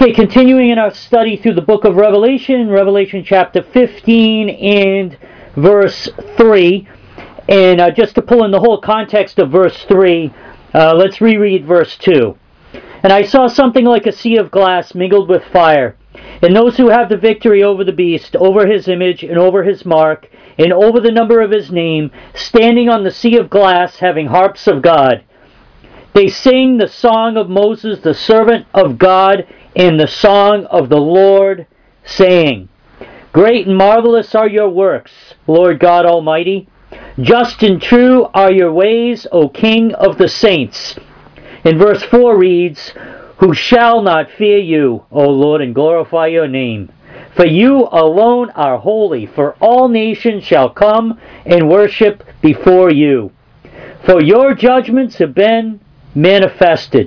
Okay, continuing in our study through the book of Revelation, Revelation chapter 15 and verse 3. And just to pull in the whole context of verse 3, let's reread verse 2. And I saw something like a sea of glass mingled with fire, and those who have the victory over the beast, over his image, and over his mark, and over the number of his name, standing on the sea of glass, having harps of God. They sing the song of Moses, the servant of God, and the song of the Lord, saying, Great and marvelous are your works, Lord God Almighty. Just and true are your ways, O King of the saints. And verse 4 reads, Who shall not fear you, O Lord, and glorify your name? For you alone are holy, for all nations shall come and worship before you. For your judgments have been manifested.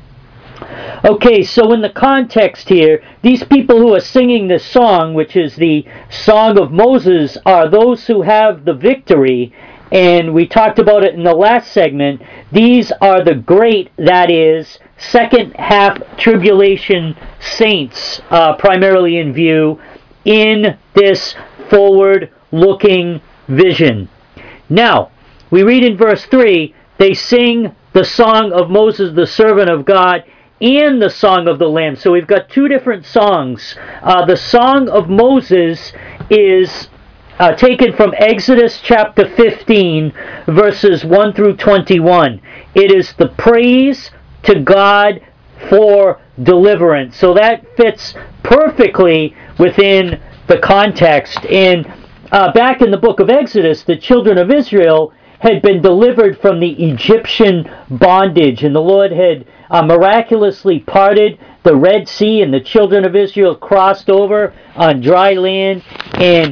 Okay, so in the context here, these people who are singing this song, which is the Song of Moses, are those who have the victory. And we talked about it in the last segment. These are the great, that is, second half tribulation saints, primarily in view in this forward-looking vision. Now, we read in verse 3, they sing the song of Moses, the servant of God, and the song of the Lamb. So we've got two different songs. The song of Moses is taken from Exodus chapter 15, verses 1 through 21. It is the praise to God for deliverance. So that fits perfectly within the context. And back in the book of Exodus, the children of Israel had been delivered from the Egyptian bondage, and the Lord had miraculously parted the Red Sea, and the children of Israel crossed over on dry land. And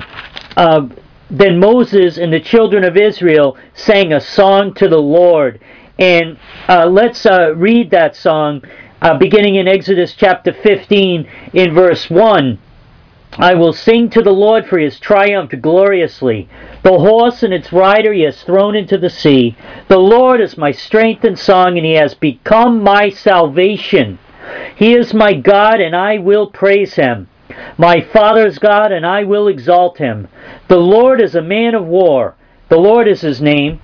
then Moses and the children of Israel sang a song to the Lord. And let's read that song beginning in Exodus chapter 15 in verse 1. I will sing to the Lord, for he has triumphed gloriously. The horse and its rider he has thrown into the sea. The Lord is my strength and song, and he has become my salvation. He is my God, and I will praise him. My Father's God, and I will exalt him. The Lord is a man of war. The Lord is his name.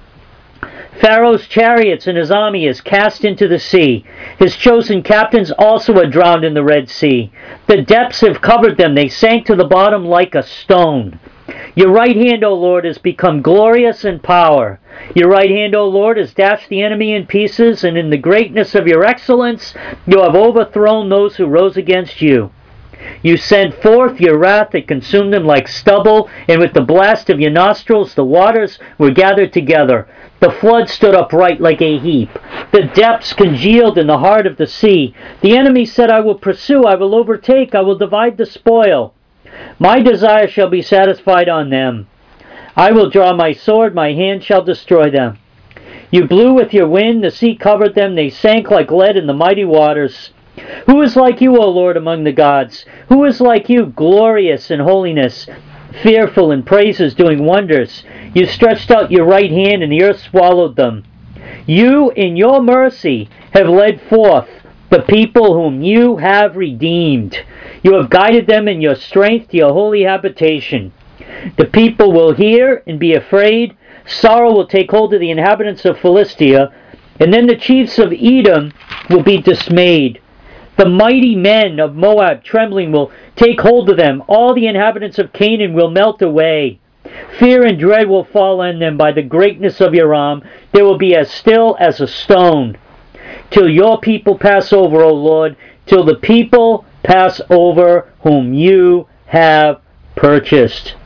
Pharaoh's chariots and his army is cast into the sea. His chosen captains also are drowned in the Red Sea. The depths have covered them. They sank to the bottom like a stone. Your right hand, O Lord, has become glorious in power. Your right hand, O Lord, has dashed the enemy in pieces, and in the greatness of your excellence you have overthrown those who rose against you. You sent forth your wrath that consumed them like stubble, and with the blast of your nostrils the waters were gathered together. The flood stood upright like a heap. The depths congealed in the heart of the sea. The enemy said, I will pursue, I will overtake, I will divide the spoil. My desire shall be satisfied on them. I will draw my sword, my hand shall destroy them. You blew with your wind, the sea covered them, they sank like lead in the mighty waters. Who is like you, O Lord, among the gods? Who is like you, glorious in holiness, fearful in praises, doing wonders? You stretched out your right hand, and the earth swallowed them. You, in your mercy, have led forth the people whom you have redeemed. You have guided them in your strength to your holy habitation. The people will hear and be afraid. Sorrow will take hold of the inhabitants of Philistia, and then the chiefs of Edom will be dismayed. The mighty men of Moab, trembling, will take hold of them. All the inhabitants of Canaan will melt away. Fear and dread will fall on them by the greatness of your arm. They will be as still as a stone. Till your people pass over, O Lord, till the people pass over whom you have purchased.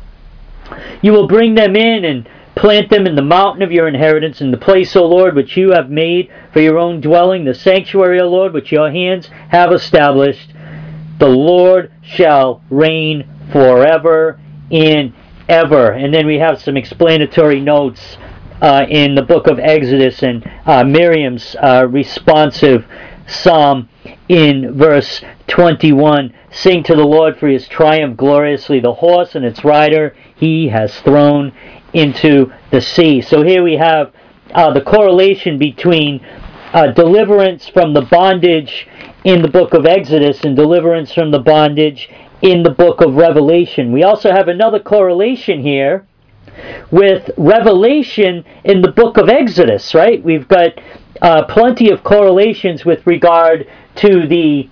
You will bring them in and plant them in the mountain of your inheritance, in the place, O Lord, which you have made for your own dwelling, the sanctuary, O Lord, which your hands have established. The Lord shall reign forever and ever. And then we have some explanatory notes in the book of Exodus and Miriam's responsive psalm in verse 21. Sing to the Lord, for he has triumphed gloriously. The horse and its rider he has thrown into the sea. So here we have the correlation between deliverance from the bondage in the book of Exodus and deliverance from the bondage in the book of Revelation. We also have another correlation here with Revelation in the book of Exodus, right? We've got plenty of correlations with regard to the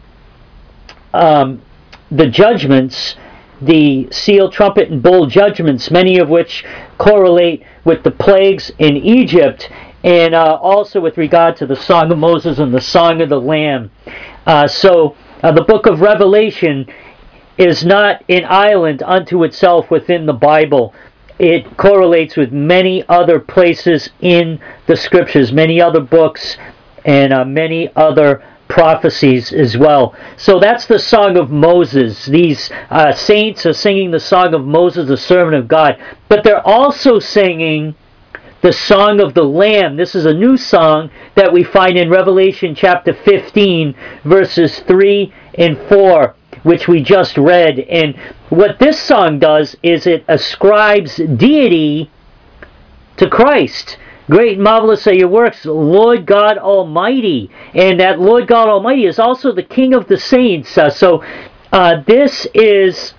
judgments, the seal, trumpet, and bowl judgments, many of which correlate with the plagues in Egypt, and also with regard to the Song of Moses and the Song of the Lamb. So the book of Revelation is not an island unto itself within the Bible. It correlates with many other places in the Scriptures, many other books, and many other prophecies as well. So that's the Song of Moses. These saints are singing the Song of Moses, the servant of God. But they're also singing the Song of the Lamb. This is a new song that we find in Revelation chapter 15, verses 3 and 4, which we just read. And what this song does is it ascribes deity to Christ. Great and marvelous are your works, Lord God Almighty. And that Lord God Almighty is also the King of the saints. So this is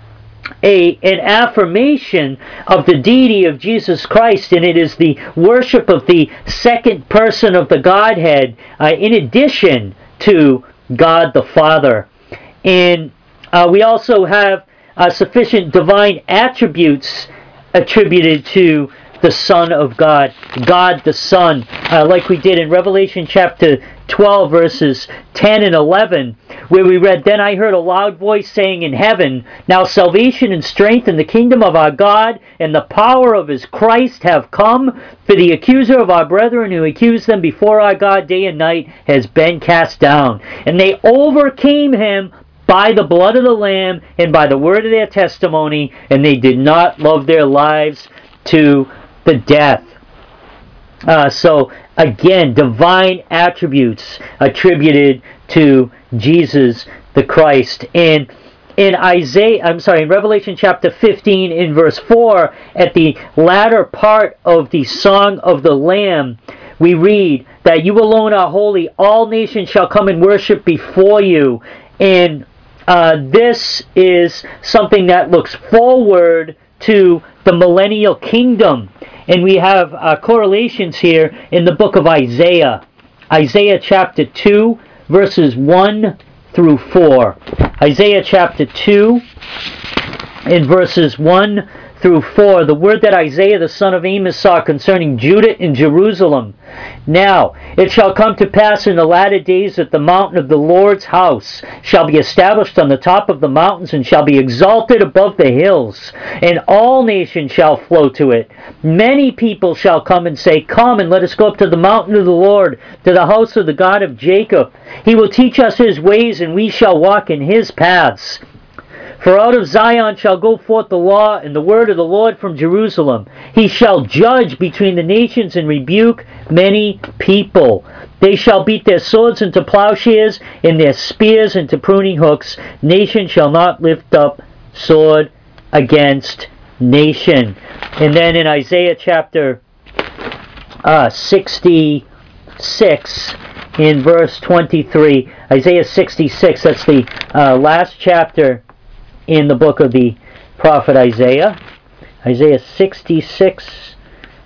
an affirmation of the deity of Jesus Christ, and it is the worship of the second person of the Godhead in addition to God the Father. And we also have sufficient divine attributes attributed to the Son of God, God the Son, like we did in Revelation chapter 12, verses 10 and 11, where we read, "Then I heard a loud voice saying in heaven, Now salvation and strength in the kingdom of our God and the power of his Christ have come, for the accuser of our brethren who accused them before our God day and night has been cast down. And they overcame him by the blood of the Lamb and by the word of their testimony, and they did not love their lives to the death." So again, divine attributes attributed to Jesus the Christ. And in Revelation chapter 15 in verse 4, at the latter part of the Song of the Lamb, we read that you alone are holy, all nations shall come and worship before you. And this is something that looks forward to the millennial kingdom. And we have correlations here in the book of Isaiah. Isaiah chapter 2, verses 1 through 4. Isaiah chapter 2, in verses 1 through 4, the word that Isaiah the son of Amos saw concerning Judah and Jerusalem. "Now it shall come to pass in the latter days that the mountain of the Lord's house shall be established on the top of the mountains and shall be exalted above the hills, and all nations shall flow to it. Many people shall come and say, Come and let us go up to the mountain of the Lord, to the house of the God of Jacob. He will teach us his ways, and we shall walk in his paths. For out of Zion shall go forth the law and the word of the Lord from Jerusalem. He shall judge between the nations and rebuke many people. They shall beat their swords into plowshares and their spears into pruning hooks. Nation shall not lift up sword against nation." And then in Isaiah chapter 66, in verse 23, Isaiah 66, that's the last chapter in the book of the prophet Isaiah. Isaiah 66,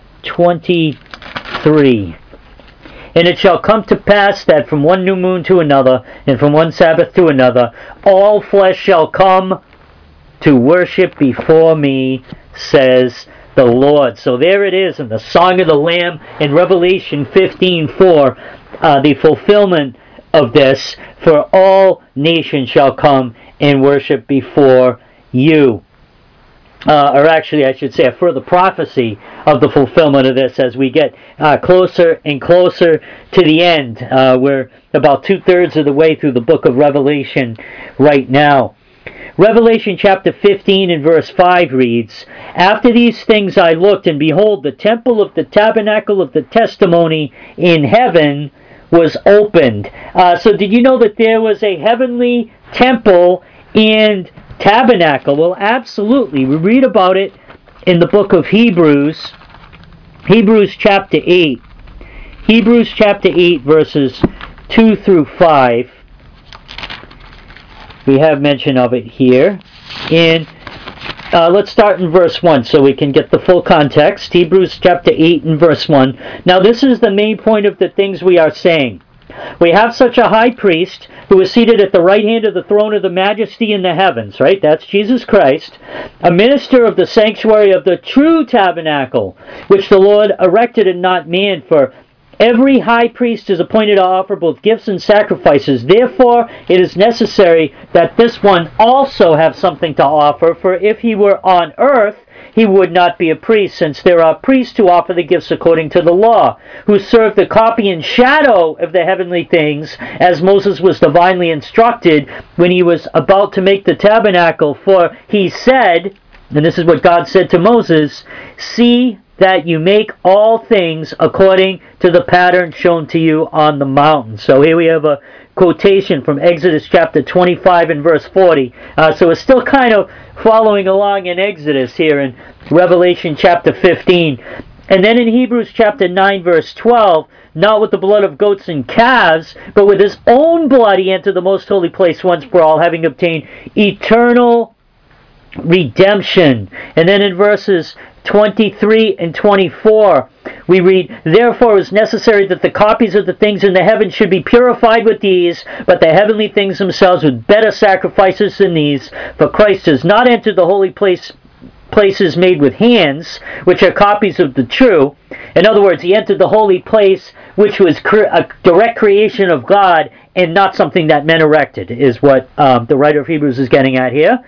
23. "And it shall come to pass that from one new moon to another, and from one Sabbath to another, all flesh shall come to worship before me, says the Lord." So there it is in the Song of the Lamb in Revelation 15:4, the fulfillment of this, "For all nations shall come and worship before you." Or actually, I should say, a further prophecy of the fulfillment of this as we get closer and closer to the end. We're about 2/3 of the way through the book of Revelation right now. Revelation chapter 15 and verse 5 reads, "After these things I looked, and behold, the temple of the tabernacle of the testimony in heaven was opened." So did you know that there was a heavenly temple and tabernacle? Well, absolutely. We read about it in the book of Hebrews. Hebrews chapter 8. Hebrews chapter 8, verses 2 through 5. We have mention of it here. And let's start in verse 1 so we can get the full context. Hebrews chapter 8 and verse 1. Now this is the main point of the things we are saying. We have such a high priest who is seated at the right hand of the throne of the majesty in the heavens, right? That's Jesus Christ, a minister of the sanctuary of the true tabernacle, which the Lord erected and not man. For every high priest is appointed to offer both gifts and sacrifices. Therefore, it is necessary that this one also have something to offer, for if he were on earth, he would not be a priest, since there are priests who offer the gifts according to the law, who serve the copy and shadow of the heavenly things, as Moses was divinely instructed when he was about to make the tabernacle. For he said, and this is what God said to Moses, "See that you make all things according to the pattern shown to you on the mountain." So here we have a quotation from Exodus chapter 25 and verse 40. So it's still kind of following along in Exodus here in Revelation chapter 15. And then in Hebrews chapter 9 verse 12, not with the blood of goats and calves, but with his own blood he entered the most holy place once for all, having obtained eternal redemption. And then in verses 23 and 24 we read, "Therefore it is necessary that the copies of the things in the heavens should be purified with these, but the heavenly things themselves with better sacrifices than these. For Christ has not entered the holy places made with hands, which are copies of the true." In other words, he entered the holy place which was a direct creation of God and not something that men erected, is what the writer of Hebrews is getting at here.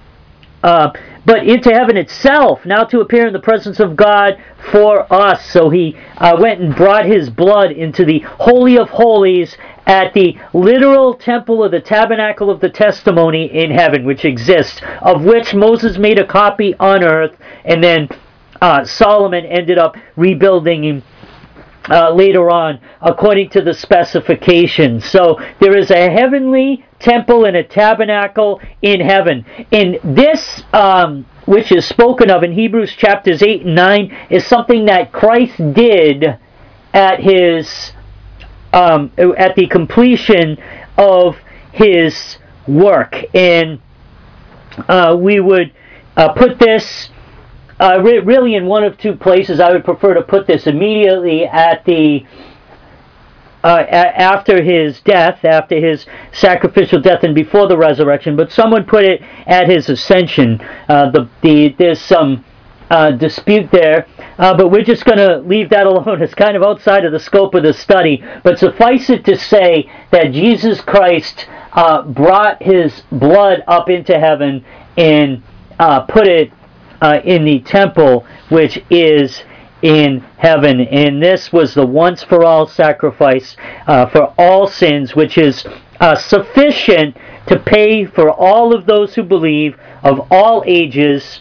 But into heaven itself, now to appear in the presence of God for us. So he went and brought his blood into the Holy of Holies at the literal temple of the tabernacle of the testimony in heaven, which exists, of which Moses made a copy on earth, and then Solomon ended up rebuilding later on according to the specifications. So there is a heavenly temple and a tabernacle in heaven. And this, which is spoken of in Hebrews chapters 8 and 9, is something that Christ did at his at the completion of his work. And we would put this really in one of two places. I would prefer to put this immediately at the after his death, after his sacrificial death and before the resurrection, but someone put it at his ascension. There's some dispute there, but we're just going to leave that alone. It's kind of outside of the scope of the study, but suffice it to say that Jesus Christ brought his blood up into heaven and put it in the temple which is in heaven. And this was the once for all sacrifice for all sins, which is sufficient to pay for all of those who believe, of all ages,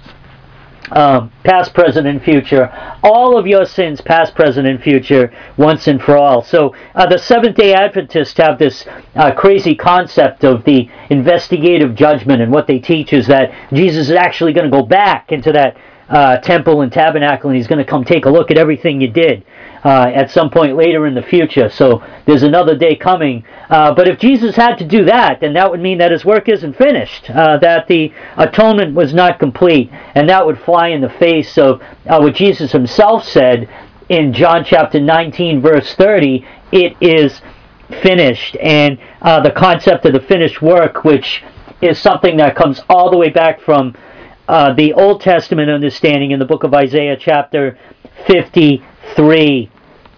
past, present, and future. All of your sins, past, present, and future, once and for all. So the Seventh-day Adventists have this crazy concept of the investigative judgment, and what they teach is that Jesus is actually going to go back into that temple and tabernacle, and he's going to come take a look at everything you did at some point later in the future. So there's another day coming. But if Jesus had to do that, then that would mean that his work isn't finished, that the atonement was not complete, and that would fly in the face of what Jesus himself said in John chapter 19 verse 30, "It is finished." And the concept of the finished work, which is something that comes all the way back from the Old Testament understanding in the book of Isaiah chapter 53.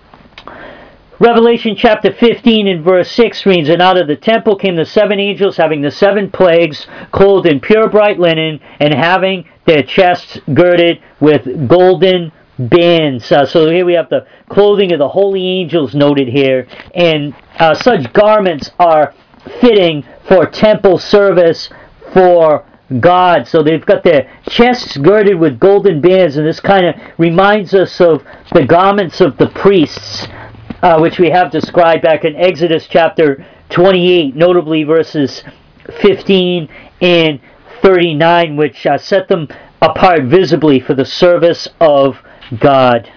Revelation chapter 15 and verse 6 reads, "And out of the temple came the 7 angels having the 7 plagues, clothed in pure bright linen, and having their chests girded with golden bands." So here we have the clothing of the holy angels noted here. And such garments are fitting for temple service for God. So they've got their chests girded with golden bands, and this kind of reminds us of the garments of the priests, which we have described back in Exodus chapter 28, notably verses 15 and 39, which set them apart visibly for the service of God.